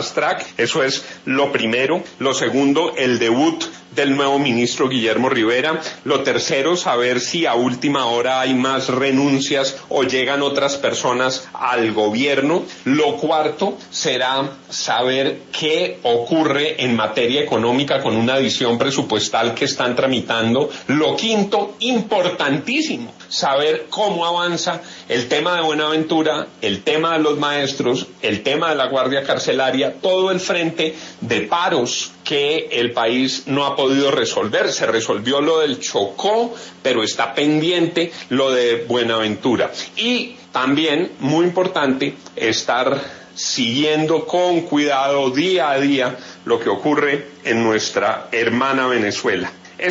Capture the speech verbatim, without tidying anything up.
fast track, eso es lo primero. Lo segundo, el debut del nuevo ministro Guillermo Rivera. Lo tercero, saber si a última hora hay más renuncias o llegan otras personas al gobierno. Lo cuarto será saber qué ocurre en materia económica con una adición presupuestal que están tramitando. Lo quinto, importantísimo, saber cómo avanza el tema de Buenaventura, el tema de los maestros, el tema de la guardia carcelaria, todo el frente de paros que el país no ha podido resolver. Se resolvió lo del Chocó, pero está pendiente lo de Buenaventura. Y también, muy importante, estar siguiendo con cuidado día a día lo que ocurre en nuestra hermana Venezuela.